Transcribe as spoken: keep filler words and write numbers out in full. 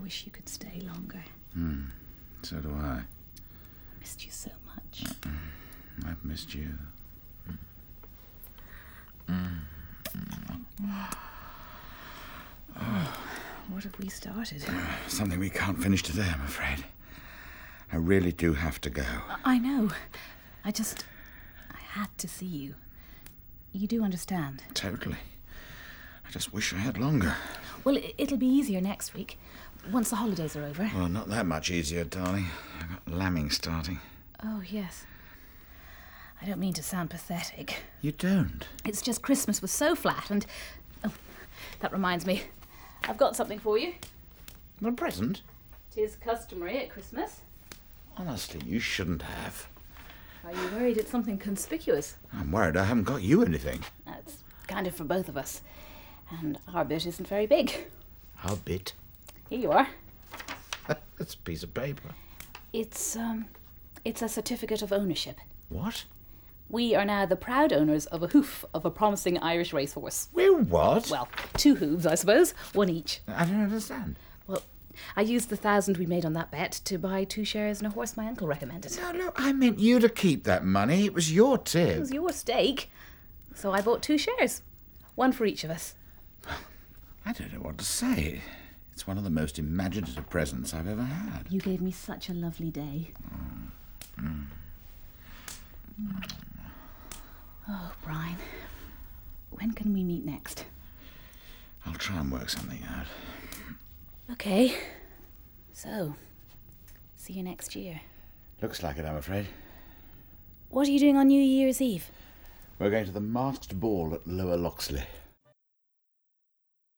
wish you could stay longer. Hmm, so do I. I missed you so much. I've missed you. Mm. Oh, what have we started? Something we can't finish today, I'm afraid. I really do have to go. I know. I just... I had to see you. You do understand? Totally. I just wish I had longer. Well, it'll be easier next week, once the holidays are over. Well, not that much easier, darling. I've got lambing starting. Oh, yes. I don't mean to sound pathetic. You don't? It's just Christmas was so flat and... Oh, that reminds me. I've got something for you. A present? 'Tis customary at Christmas. Honestly, you shouldn't have. Are you worried it's something conspicuous? I'm worried I haven't got you anything. That's kind of for both of us. And our bit isn't very big. Our bit? Here you are. That's a piece of paper. It's, um, it's a certificate of ownership. What? We are now the proud owners of a hoof of a promising Irish racehorse. We're what? Well, two hooves, I suppose. One each. I don't understand. Well, I used the thousand we made on that bet to buy two shares in a horse my uncle recommended. No, no, I meant you to keep that money. It was your tip. It was your stake. So I bought two shares. One for each of us. I don't know what to say. It's one of the most imaginative presents I've ever had. You gave me such a lovely day. Mm. Mm. Mm. Oh, Brian. When can we meet next? I'll try and work something out. Okay. So, see you next year. Looks like it, I'm afraid. What are you doing on New Year's Eve? We're going to the masked ball at Lower Loxley.